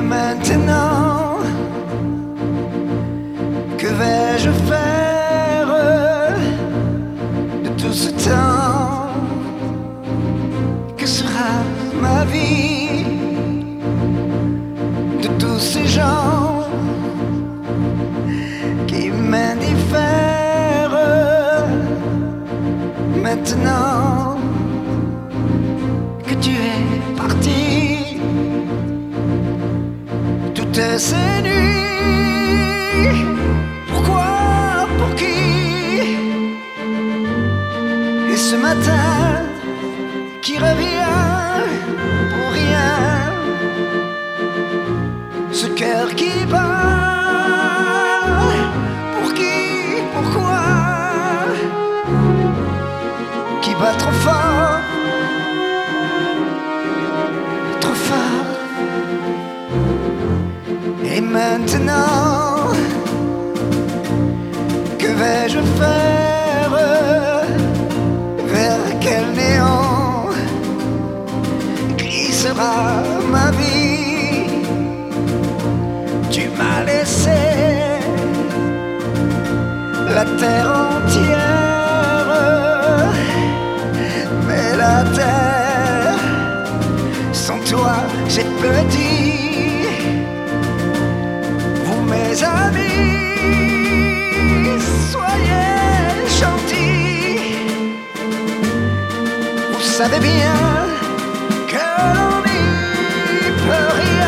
maintenant, que vais-je faire de tout ce temps? Que sera ma vie de tous ces gens qui m'indiffèrent maintenant que tu es parti? Toutes ces nuits, pourquoi, pour qui? Et ce matin qui revient pour rien, ce cœur qui bat, pour qui, pourquoi, qui bat trop fort, trop fort. Et maintenant, que vais-je faire? Vers quel néant glissera ma vie? Tu m'as laissé la terre entière, mais la terre, sans toi, j'ai petit. Vous, mes amis, soyez gentils. Vous savez bien que l'on n'y peut rien.